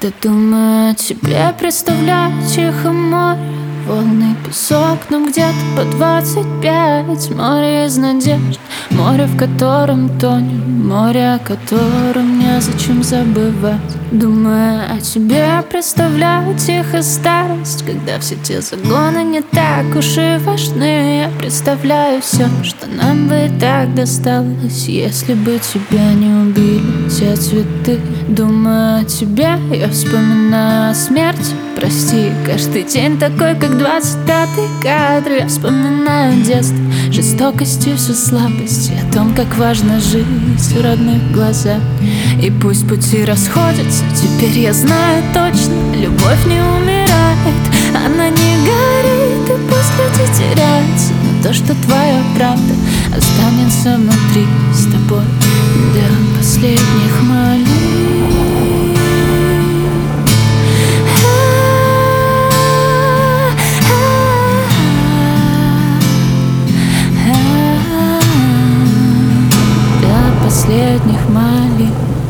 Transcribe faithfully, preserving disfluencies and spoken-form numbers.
Когда думаю о тебе, представляю тихое море, волны, песок, нам где-то по двадцать пять. Море из надежд, море, в котором тонем, море, о котором незачем забывать. Думая о тебе, представляю тихую старость, когда все те загоны не так уж и важны. Я представляю все, что нам бы и так досталось, если бы тебя не убили те цветы. Думаю о тебе, я вспоминаю о смерти. Прости, каждый день такой, как двадцать пятый кадр. Я вспоминаю детство, жестокость и всю слабость, и о том, как важно жить в родных глазах. И пусть пути расходятся, теперь я знаю точно, любовь не умирает, она не горит, и пусть люди теряются, но то, что твоя правда останется внутри с тобой до последних молитв. Последних молитв.